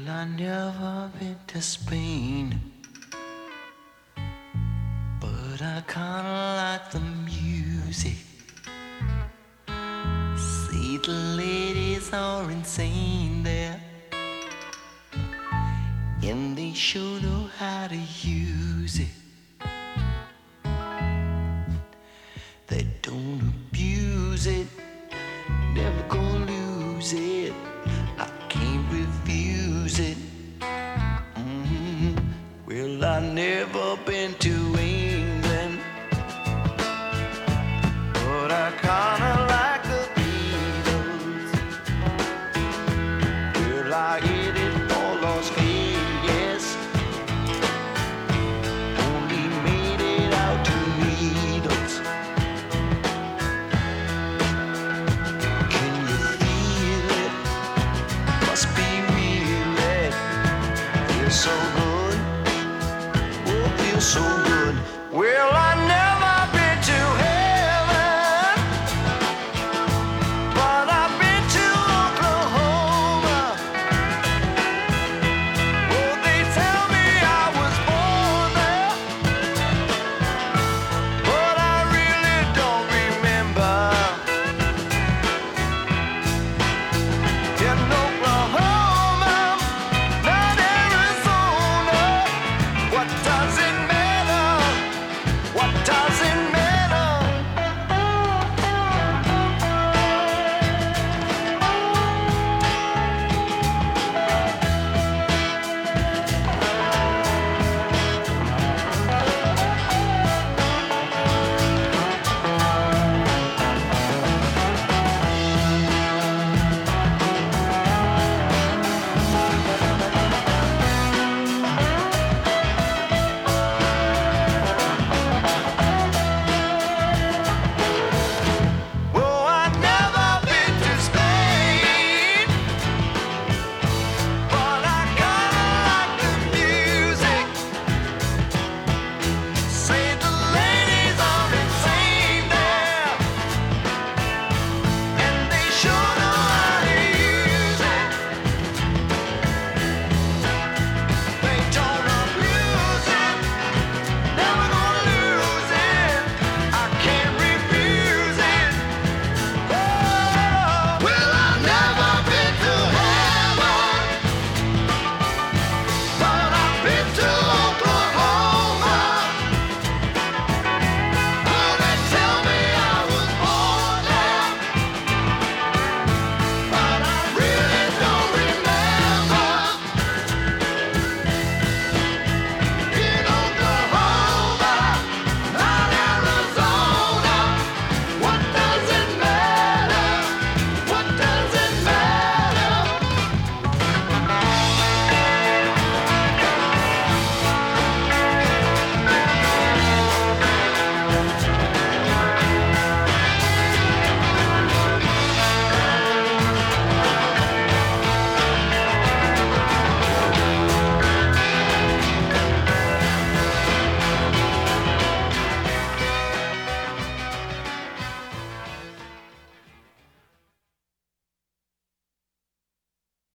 I never been to Spain, but I kinda like the music. See, the ladies are insane there, and they sure know how to use it. They don't abuse it, never gonna lose it. I can't refuse it. Well, I never been to England, but I kinda like the Beatles. Well, I hit it for Las Vegas, only made it out to meet us. Can you feel it? Must be real, it feels so good. So good. Well, I know